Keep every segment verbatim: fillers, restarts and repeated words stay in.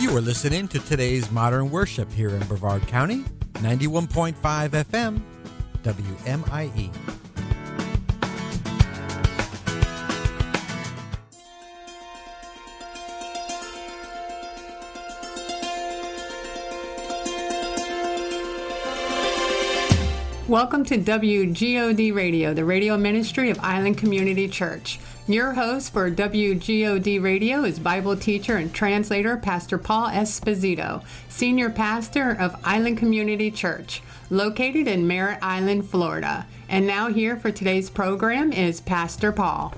You are listening to today's Modern Worship here in Brevard County, ninety-one point five F M, W M I E. Welcome to W G O D Radio, the radio ministry of Island Community Church. Your host for W G O D Radio is Bible teacher and translator Pastor Paul Esposito, senior pastor of Island Community Church, located in Merritt Island, Florida. And now here for today's program is Pastor Paul.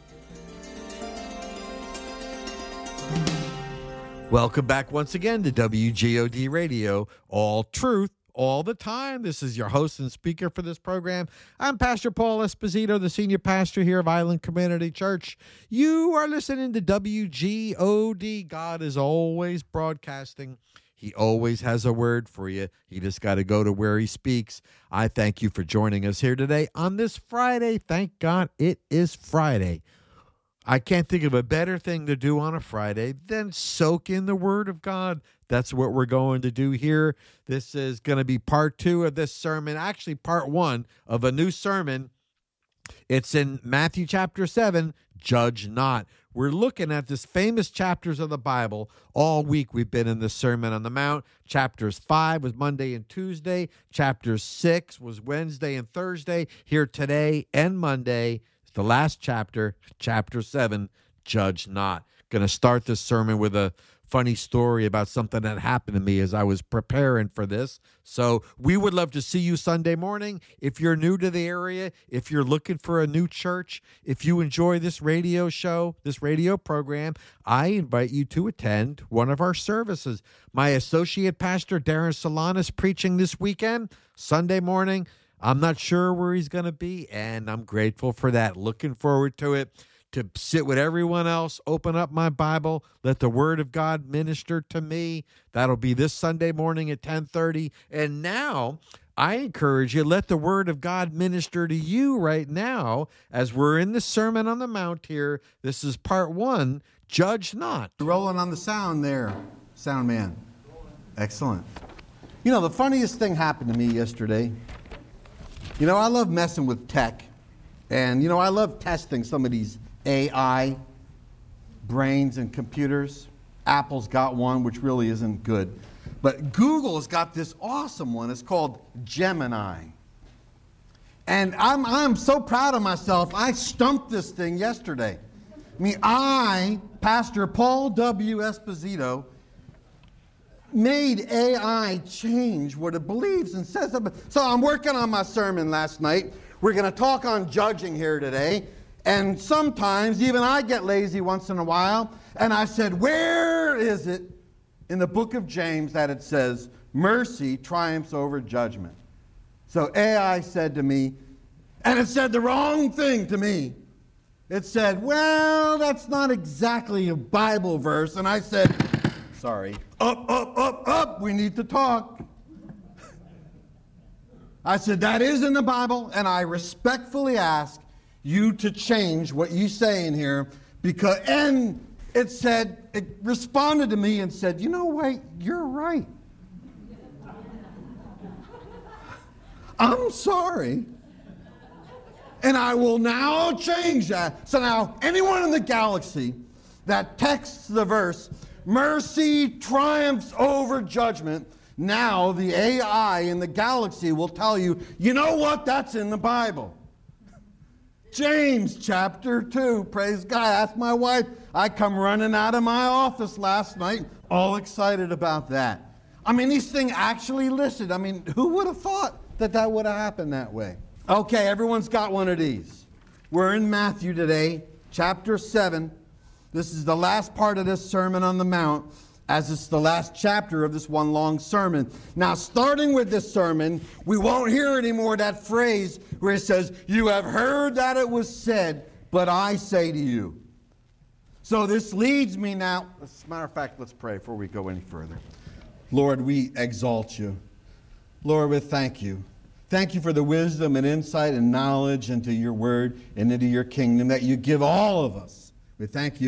Welcome back once again to W G O D Radio, all truth, all the time. This is your host and speaker for this program. I'm Pastor Paul Esposito, the senior pastor here of Island Community Church. You are listening to W G O D. God is always broadcasting. He always has a word for you. You just got to go to where he speaks. I thank you for joining us here today on this Friday. Thank God it is Friday. I can't think of a better thing to do on a Friday than soak in the Word of God. That's what we're going to do here. This is going to be part two of this sermon, actually part one of a new sermon. It's in Matthew chapter seven, Judge Not. We're looking at this famous chapters of the Bible. All week we've been in the Sermon on the Mount. Chapters five was Monday and Tuesday. Chapter six was Wednesday and Thursday. Here today and Monday, the last chapter, chapter seven, Judge Not. Going to start this sermon with a funny story about something that happened to me as I was preparing for this. So we would love to see you Sunday morning. If you're new to the area, if you're looking for a new church, if you enjoy this radio show, this radio program, I invite you to attend one of our services. My associate pastor, Darren Solana, is preaching this weekend, Sunday morning. I'm not sure where he's going to be, and I'm grateful for that. Looking forward to it, to sit with everyone else, open up my Bible, let the Word of God minister to me. That'll be this Sunday morning at ten thirty. And now, I encourage you, let the Word of God minister to you right now as we're in the Sermon on the Mount here. This is part one, Judge Not. Rolling on the sound there, sound man. Excellent. You know, the funniest thing happened to me yesterday. You know, I love messing with tech, and, you know, I love testing some of these A I brains and computers. Apple's got one, which really isn't good. But Google's got this awesome one. It's called Gemini. And I'm, I'm so proud of myself. I stumped this thing yesterday. I mean, I, Pastor Paul W. Esposito, made A I change what it believes and says. So I'm working on my sermon last night. We're going to talk on judging here today. And sometimes even I get lazy once in a while. And I said, where is it in the book of James that it says, mercy triumphs over judgment? So A I said to me, and it said the wrong thing to me. It said, well, that's not exactly a Bible verse. And I said, sorry. Up, up, up, up. We need to talk. I said, that is in the Bible, and I respectfully ask you to change what you say in here, because, and it said, it responded to me and said, you know what, you're right. I'm sorry. And I will now change that. So now, anyone in the galaxy that texts the verse, mercy triumphs over judgment, now the A I in the galaxy will tell you, you know what, that's in the Bible. James chapter two, praise God. That's my wife. I come running out of my office last night, all excited about that. I mean, these things actually listed. I mean, who would have thought that that would have happened that way? Okay, everyone's got one of these. We're in Matthew today, chapter seven. This is the last part of this Sermon on the Mount, as it's the last chapter of this one long sermon. Now, starting with this sermon, we won't hear anymore that phrase where it says, you have heard that it was said, but I say to you. So this leads me now, as a matter of fact, let's pray before we go any further. Lord, we exalt you. Lord, we thank you. Thank you for the wisdom and insight and knowledge into your word and into your kingdom that you give all of us. We thank you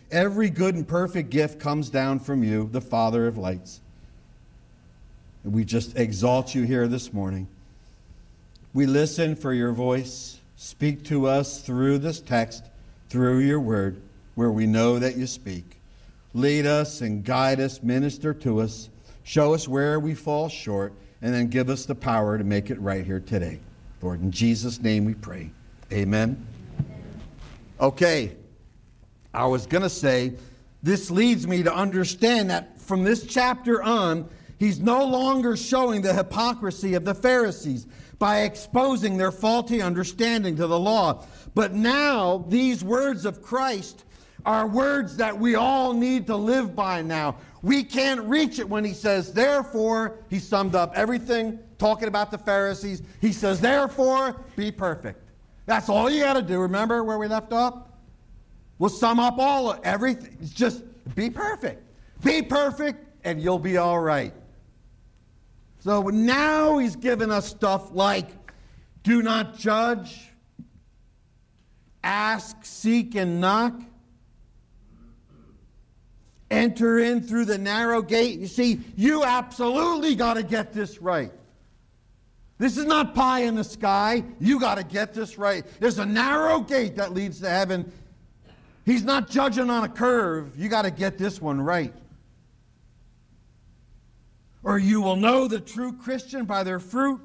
Every good and perfect gift comes down from you, the Father of lights. And we just exalt you here this morning. We listen for your voice. Speak to us through this text, through your word, where we know that you speak. Lead us and guide us, minister to us, show us where we fall short, and then give us the power to make it right here today. Lord, in Jesus' name we pray. Amen. Okay, I was going to say, this leads me to understand that from this chapter on, he's no longer showing the hypocrisy of the Pharisees by exposing their faulty understanding to the law. But now, these words of Christ are words that we all need to live by now. We can't reach it when he says, therefore, he summed up everything talking about the Pharisees. He says, therefore, be perfect. That's all you got to do. Remember where we left off? We'll sum up all of everything. It's just be perfect. Be perfect, and you'll be all right. So now he's given us stuff like, do not judge, ask, seek, and knock. Enter in through the narrow gate. You see, you absolutely got to get this right. This is not pie in the sky. You got to get this right. There's a narrow gate that leads to heaven. He's not judging on a curve. You got to get this one right. Or you will know the true Christian by their fruit.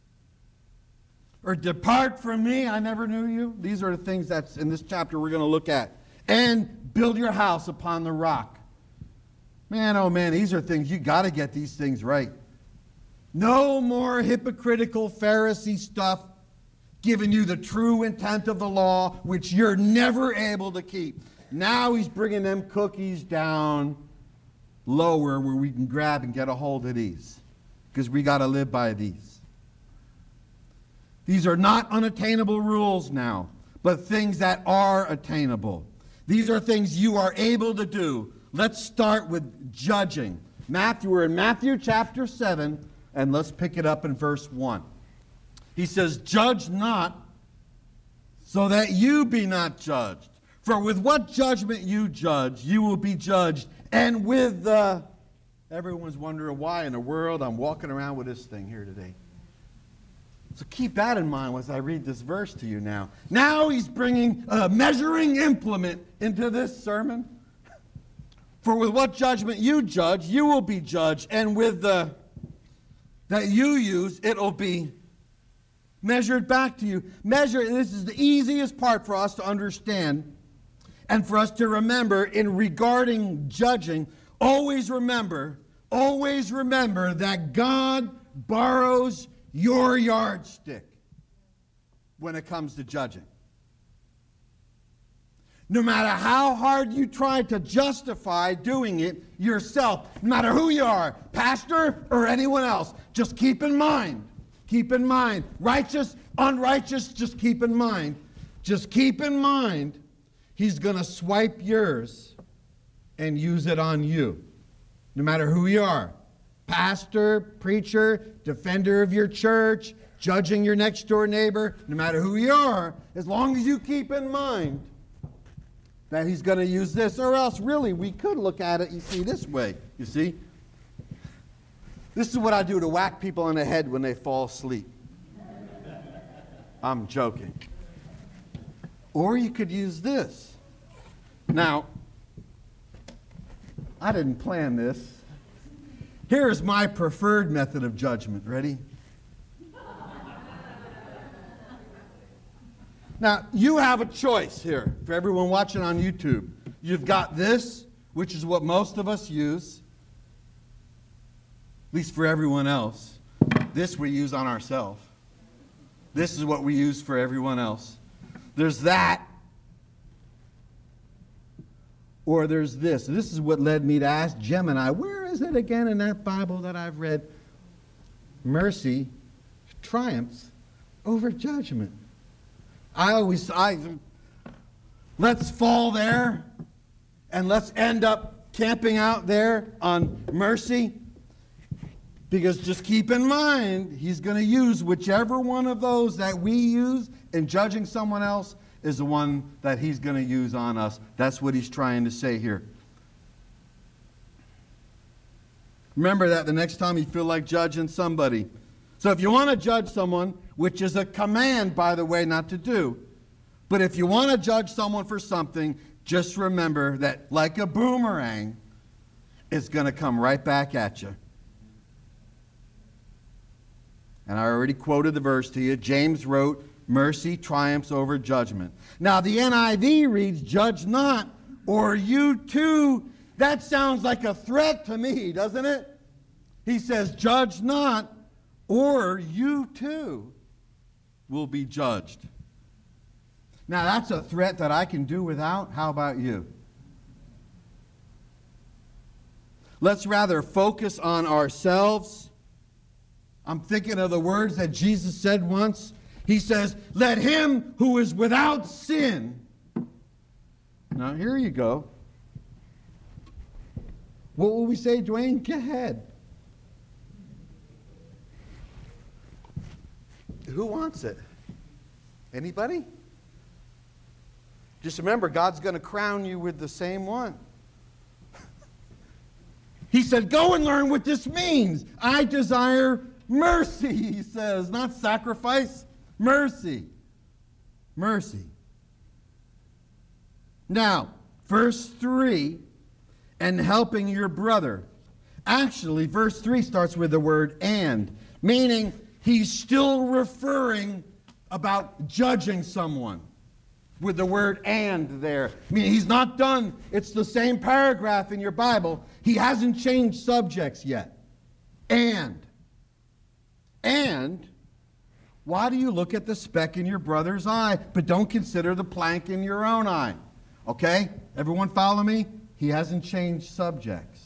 Or depart from me, I never knew you. These are the things that's in this chapter we're going to look at. And build your house upon the rock. Man, oh man, these are things, you got to get these things right. No more hypocritical Pharisee stuff giving you the true intent of the law, which you're never able to keep. Now he's bringing them cookies down lower where we can grab and get a hold of these, because we got to live by these. These are not unattainable rules now, but things that are attainable. These are things you are able to do. Let's start with judging. Matthew, we're in Matthew chapter seven, and let's pick it up in verse one. He says, judge not, so that you be not judged. For with what judgment you judge, you will be judged. And with the... Everyone's wondering why in the world I'm walking around with this thing here today. So keep that in mind as I read this verse to you now. Now he's bringing a measuring implement into this sermon. For with what judgment you judge, you will be judged. And with the that you use, it'll be measured back to you. Measure, this is the easiest part for us to understand and for us to remember in regarding judging. Always remember, always remember that God borrows your yardstick when it comes to judging. No matter how hard you try to justify doing it yourself, no matter who you are, pastor or anyone else, just keep in mind, keep in mind, righteous, unrighteous, just keep in mind, just keep in mind, he's going to swipe yours and use it on you, no matter who you are. Pastor, preacher, defender of your church, judging your next door neighbor, no matter who you are, as long as you keep in mind that he's going to use this, or else really we could look at it, you see, this way. You see? This is what I do to whack people in the head when they fall asleep. I'm joking. Or you could use this. Now, I didn't plan this. Here's my preferred method of judgment. Ready? Now, you have a choice here for everyone watching on YouTube. You've got this, which is what most of us use, at least for everyone else. This we use on ourselves. This is what we use for everyone else. There's that, or there's this. This is what led me to ask Gemini, where is it again in that Bible that I've read? Mercy triumphs over judgment. I always, I, let's fall there and let's end up camping out there on mercy. Because just keep in mind, he's going to use whichever one of those that we use in judging someone else is the one that he's going to use on us. That's what he's trying to say here. Remember that the next time you feel like judging somebody. So if you want to judge someone, which is a command, by the way, not to do, but if you want to judge someone for something, just remember that like a boomerang, it's going to come right back at you. And I already quoted the verse to you. James wrote, mercy triumphs over judgment. Now the N I V reads, judge not, or you too. That sounds like a threat to me, doesn't it? He says, judge not, or you too will be judged. Now that's a threat that I can do without. How about you? Let's rather focus on ourselves. I'm thinking of the words that Jesus said once. He says, let him who is without sin. Now here you go. What will we say, Dwayne? Go ahead. Who wants it? Anybody? Just remember, God's going to crown you with the same one. He said, go and learn what this means. I desire mercy, he says, not sacrifice. Mercy. Mercy. Now, verse three, and helping your brother. Actually, verse three starts with the word and, meaning he's still referring about judging someone with the word and there. I mean, he's not done. It's the same paragraph in your Bible. He hasn't changed subjects yet. And. And. Why do you look at the speck in your brother's eye, but don't consider the plank in your own eye? Okay? Everyone follow me? He hasn't changed subjects.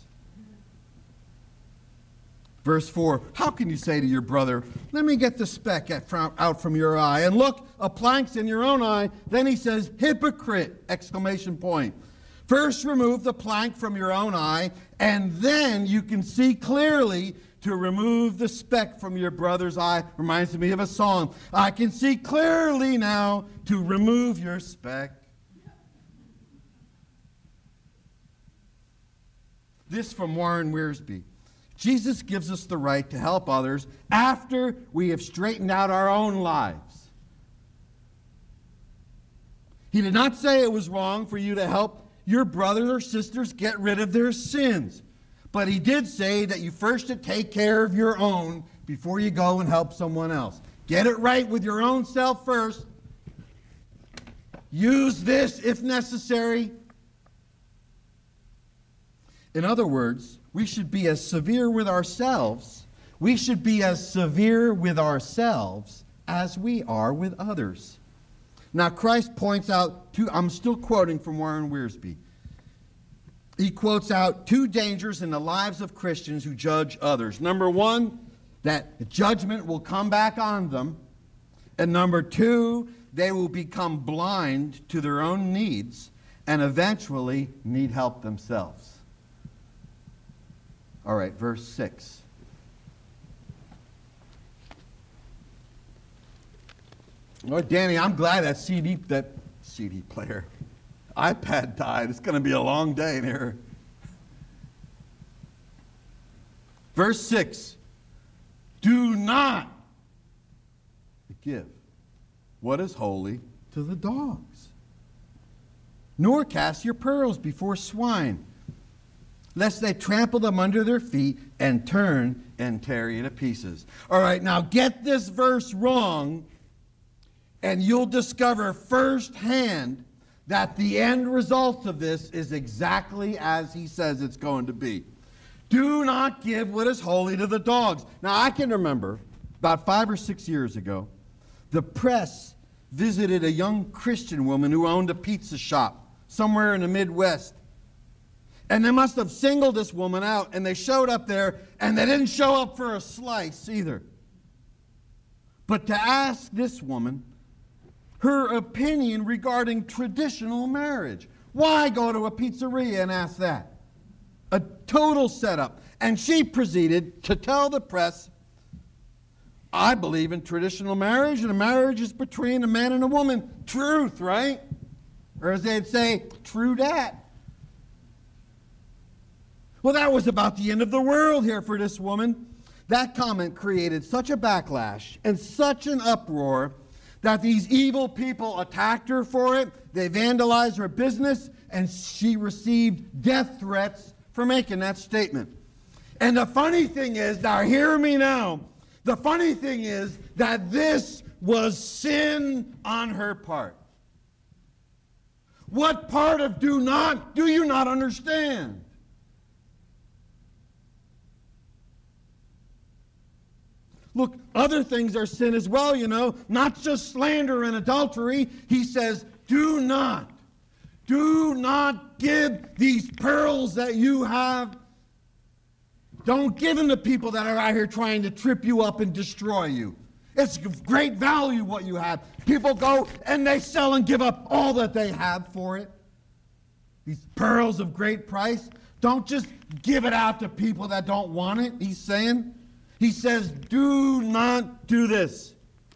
Verse four, how can you say to your brother, let me get the speck out from your eye, and look, a plank's in your own eye? Then he says, hypocrite, exclamation point. First remove the plank from your own eye, and then you can see clearly to remove the speck from your brother's eye. Reminds me of a song. I can see clearly now to remove your speck. This from Warren Wiersbe. Jesus gives us the right to help others after we have straightened out our own lives. He did not say it was wrong for you to help your brothers or sisters get rid of their sins. But he did say that you first should take care of your own before you go and help someone else. Get it right with your own self first. Use this if necessary. In other words, we should be as severe with ourselves. We should be as severe with ourselves as we are with others. Now, Christ points out two, I'm still quoting from Warren Wiersbe. He quotes out two dangers in the lives of Christians who judge others. Number one, that judgment will come back on them. And number two, they will become blind to their own needs and eventually need help themselves. All right, verse six. Oh, Danny, I'm glad that C D, that C D player, iPad died. It's going to be a long day in here. Verse six. Do not give what is holy to the dogs, nor cast your pearls before swine, lest they trample them under their feet and turn and tear you to pieces. All right, now get this verse wrong, and you'll discover firsthand that the end result of this is exactly as he says it's going to be. Do not give what is holy to the dogs. Now, I can remember about five or six years ago, the press visited a young Christian woman who owned a pizza shop somewhere in the Midwest. And they must have singled this woman out, and they showed up there, and they didn't show up for a slice either. But to ask this woman her opinion regarding traditional marriage. Why go to a pizzeria and ask that? A total setup. And she proceeded to tell the press, I believe in traditional marriage, and a marriage is between a man and a woman. Truth, right? Or as they'd say, true dat. Well, that was about the end of the world here for this woman. That comment created such a backlash and such an uproar that these evil people attacked her for it. They vandalized her business, and she received death threats for making that statement. And the funny thing is, now hear me now, the funny thing is that this was sin on her part. What part of do not, do you not understand? Look, other things are sin as well, you know, not just slander and adultery. He says, do not, do not give these pearls that you have. Don't give them to people that are out here trying to trip you up and destroy you. It's of great value what you have. People go and they sell and give up all that they have for it. These pearls of great price. Don't just give it out to people that don't want it, he's saying. He says, do not do this.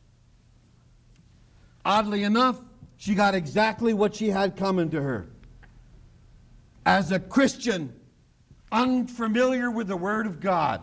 Oddly enough, she got exactly what she had coming to her. As a Christian, unfamiliar with the Word of God,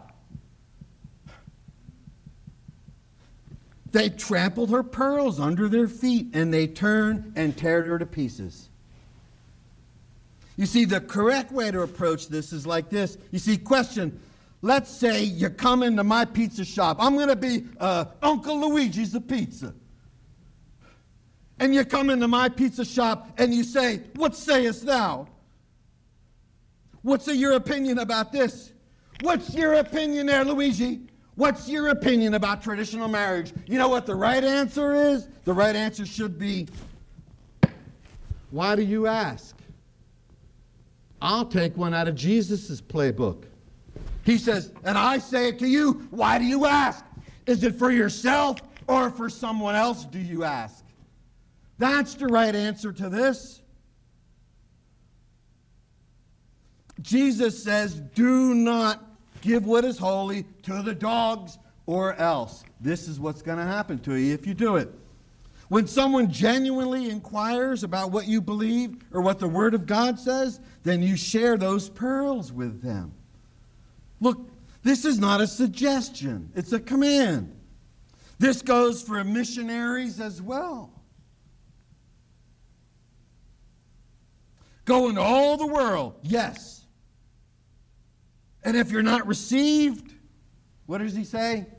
they trampled her pearls under their feet, and they turned and teared her to pieces. You see, the correct way to approach this is like this. You see, question, let's say you come into my pizza shop. I'm going to be uh, Uncle Luigi's the pizza. And you come into my pizza shop and you say, what sayest thou? What's your opinion about this? What's your opinion there, Luigi? What's your opinion about traditional marriage? You know what the right answer is? The right answer should be, why do you ask? I'll take one out of Jesus' playbook. He says, and I say it to you, why do you ask? Is it for yourself or for someone else do you ask? That's the right answer to this. Jesus says, do not give what is holy to the dogs or else. This is what's going to happen to you if you do it. When someone genuinely inquires about what you believe or what the Word of God says, then you share those pearls with them. Look, this is not a suggestion. It's a command. This goes for missionaries as well. Go into all the world, yes. And if you're not received, what does he say?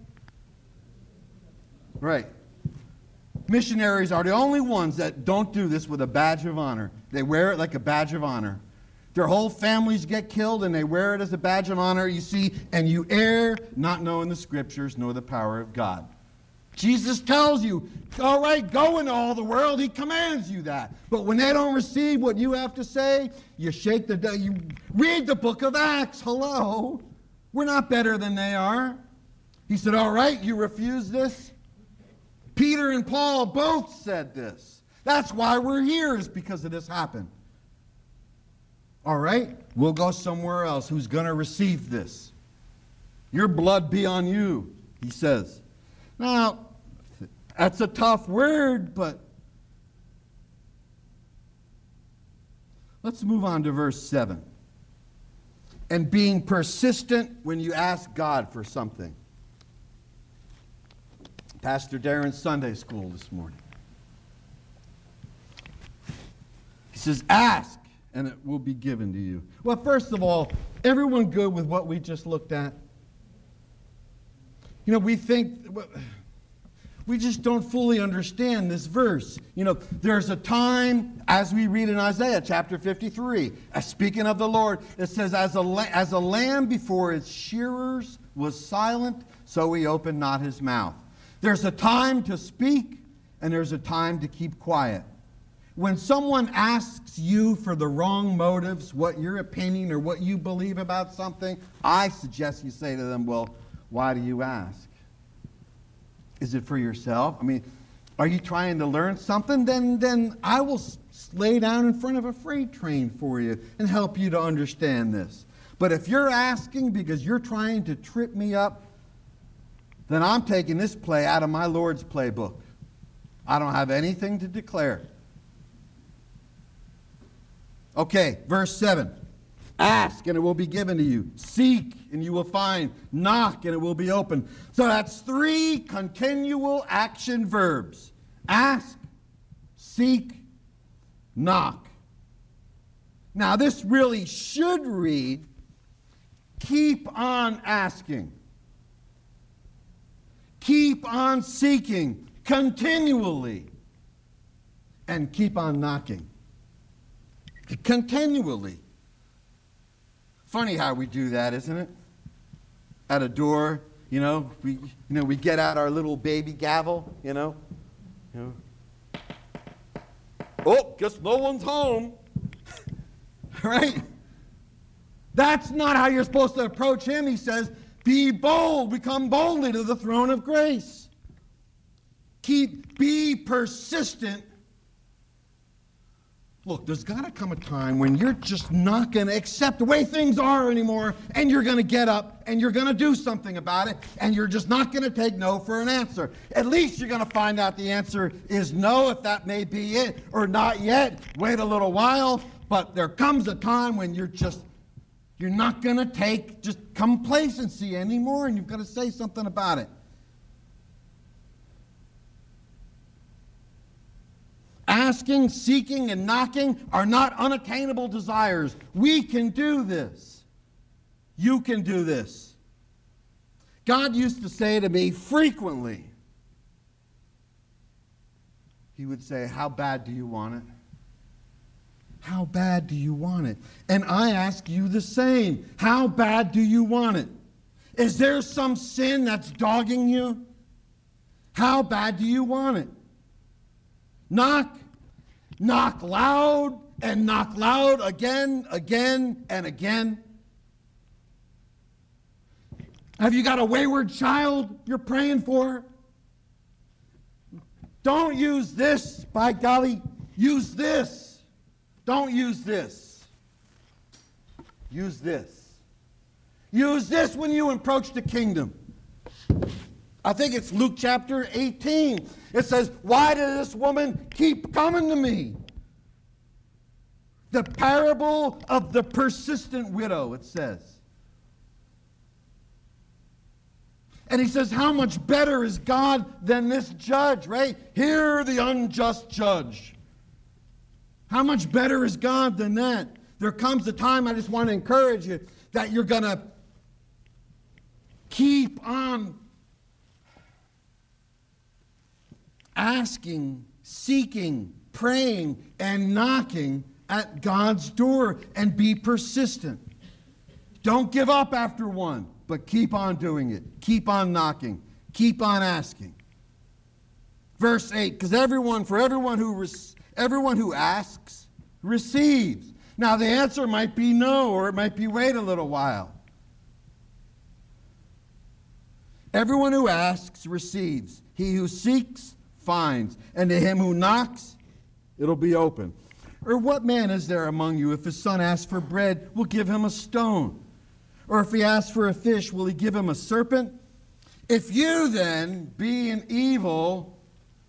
Right. Missionaries are the only ones that don't do this with a badge of honor. They wear it like a badge of honor. Their whole families get killed and they wear it as a badge of honor, you see, and you err not knowing the Scriptures nor the power of God. Jesus tells you, all right, go into all the world. He commands you that. But when they don't receive what you have to say, you shake the, you read the book of Acts. Hello. We're not better than they are. He said, all right, you refuse this? Peter and Paul both said this. That's why we're here, is because of this happened. All right, we'll go somewhere else. Who's going to receive this? Your blood be on you, he says. Now, that's a tough word, but let's move on to verse seven. And being persistent when you ask God for something. Pastor Darren's Sunday school this morning. He says, ask, and it will be given to you. Well, first of all, everyone good with what we just looked at? You know, we think, we just don't fully understand this verse. You know, there's a time, as we read in Isaiah chapter fifty-three, as speaking of the Lord, it says, as a, as a lamb before its shearers was silent, so he opened not his mouth. There's a time to speak, and there's a time to keep quiet. When someone asks you for the wrong motives, what your opinion or what you believe about something, I suggest you say to them, well, why do you ask? Is it for yourself? I mean, are you trying to learn something? Then, then I will lay down in front of a freight train for you and help you to understand this. But if you're asking because you're trying to trip me up, then I'm taking this play out of my Lord's playbook. I don't have anything to declare. Okay, verse seven. Ask, and it will be given to you. Seek, and you will find. Knock, and it will be open. So that's three continual action verbs. Ask, seek, knock. Now, this really should read, keep on asking. Keep on seeking continually. And keep on knocking. Continually. Funny how we do that, isn't it? At a door, you know, we you know we get out our little baby gavel, you know. You know. Oh, guess no one's home. Right? That's not how you're supposed to approach him. He says, be bold, become boldly to the throne of grace. Keep, be persistent. Look, there's got to come a time when you're just not going to accept the way things are anymore, and you're going to get up, and you're going to do something about it, and you're just not going to take no for an answer. At least you're going to find out the answer is no, if that may be it, or not yet. Wait a little while, but there comes a time when you're just, you're not going to take just complacency anymore, and you've got to say something about it. Asking, seeking, and knocking are not unattainable desires. We can do this. You can do this. God used to say to me frequently, he would say, how bad do you want it? How bad do you want it? And I ask you the same. How bad do you want it? Is there some sin that's dogging you? How bad do you want it? Knock, knock loud, and knock loud again, again, and again. Have you got a wayward child you're praying for? Don't use this, by golly. Use this. Don't use this. Use this. Use this when you approach the kingdom. I think it's Luke chapter eighteen. It says, why did this woman keep coming to me? The parable of the persistent widow, it says. And he says, how much better is God than this judge, right? Hear the unjust judge. How much better is God than that? There comes a time, I just want to encourage you, that you're going to keep on asking, seeking, praying, and knocking at God's door, and be persistent. Don't give up after one, but keep on doing it. Keep on knocking. Keep on asking. Verse eight, because everyone, for everyone who res, everyone who asks, receives. Now the answer might be no, or it might be wait a little while. Everyone who asks receives. He who seeks finds, and to him who knocks, it'll be open. Or what man is there among you, if his son asks for bread, will give him a stone? Or if he asks for a fish, will he give him a serpent? If you then, being evil,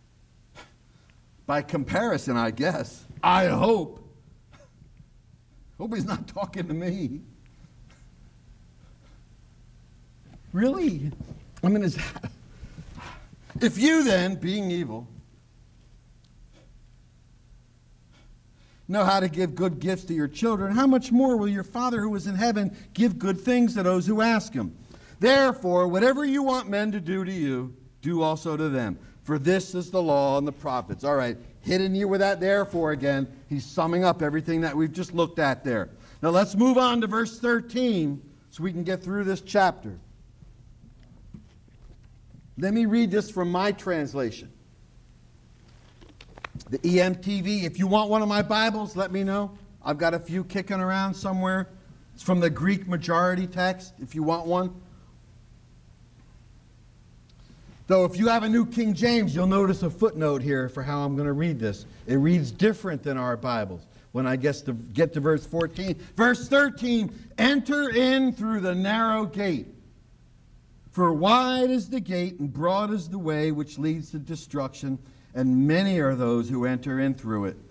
by comparison, I guess, I hope, hope he's not talking to me. Really? I mean, is that... If you then, being evil, know how to give good gifts to your children, how much more will your Father who is in heaven give good things to those who ask him? Therefore, whatever you want men to do to you, do also to them. For this is the law and the prophets. All right, hidden here with that therefore again, he's summing up everything that we've just looked at there. Now let's move on to verse thirteen so we can get through this chapter. Let me read this from my translation. The E M T V. If you want one of my Bibles, let me know. I've got a few kicking around somewhere. It's from the Greek majority text, if you want one. Though if you have a New King James, you'll notice a footnote here for how I'm going to read this. It reads different than our Bibles. When I get to, get to verse fourteen. Verse thirteen, enter in through the narrow gate. For wide is the gate and broad is the way which leads to destruction, and many are those who enter in through it.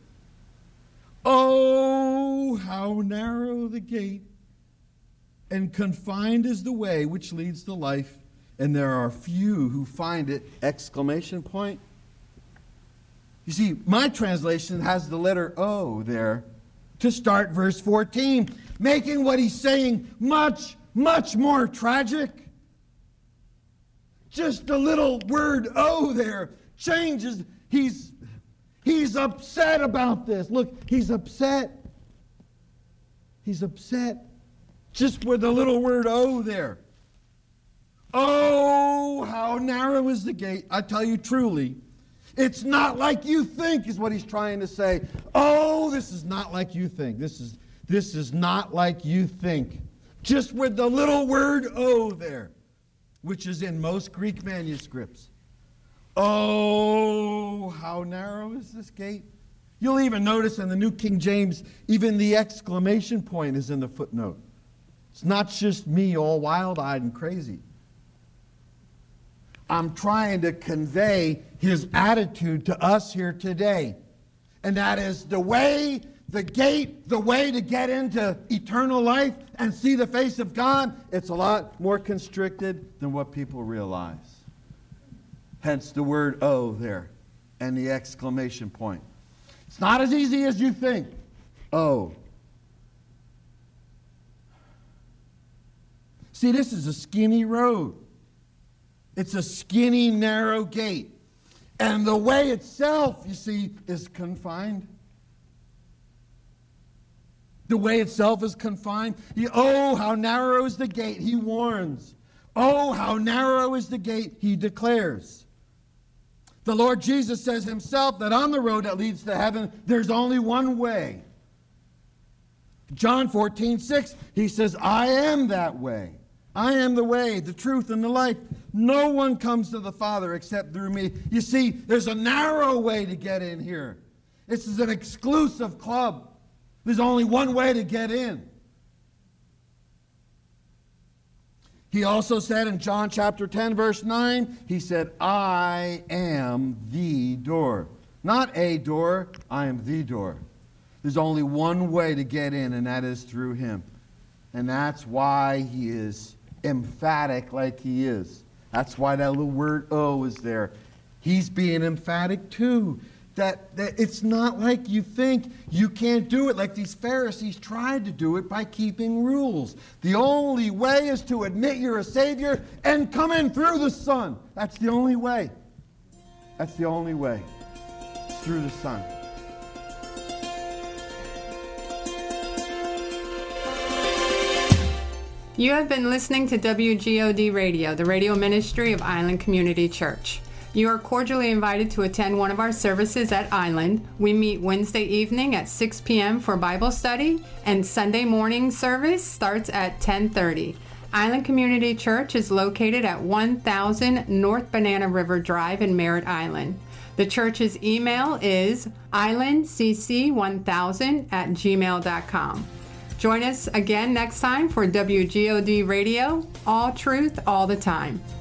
Oh, how narrow the gate, and confined is the way which leads to life, and there are few who find it! Exclamation point. You see, my translation has the letter O there to start verse fourteen, making what he's saying much, much more tragic. Just a little word O there changes. He's, he's upset about this. Look, he's upset. He's upset. Just with a little word O there. Oh, how narrow is the gate. I tell you truly, it's not like you think, is what he's trying to say. Oh, this is not like you think. This is, this is not like you think. Just with the little word O there, which is in most Greek manuscripts. Oh, how narrow is this gate? You'll even notice in the New King James, even the exclamation point is in the footnote. It's not just me all wild-eyed and crazy. I'm trying to convey his attitude to us here today. And that is the way, the gate, the way to get into eternal life and see the face of God, it's a lot more constricted than what people realize. Hence the word O there and the exclamation point. It's not as easy as you think. O. See, this is a skinny road. It's a skinny, narrow gate. And the way itself, you see, is confined. The way itself is confined. He, oh, how narrow is the gate, he warns. Oh, how narrow is the gate, he declares. The Lord Jesus says himself that on the road that leads to heaven, there's only one way. John fourteen six, he says, I am that way. I am the way, the truth, and the life. No one comes to the Father except through me. You see, there's a narrow way to get in here. This is an exclusive club. There's only one way to get in. He also said in John chapter ten, verse nine, he said, I am the door. Not a door, I am the door. There's only one way to get in, and that is through him. And that's why he is emphatic like he is. That's why that little word O is there. He's being emphatic too. That, that it's not like you think. You can't do it like these Pharisees tried to do it by keeping rules. The only way is to admit you're a Savior and come in through the Son. That's the only way. That's the only way. It's through the Son. You have been listening to W G O D Radio, the radio ministry of Island Community Church. You are cordially invited to attend one of our services at Island. We meet Wednesday evening at six p.m. for Bible study, and Sunday morning service starts at ten thirty. Island Community Church is located at one thousand North Banana River Drive in Merritt Island. The church's email is island c c one thousand at gmail dot com. Join us again next time for W G O D Radio, all truth, all the time.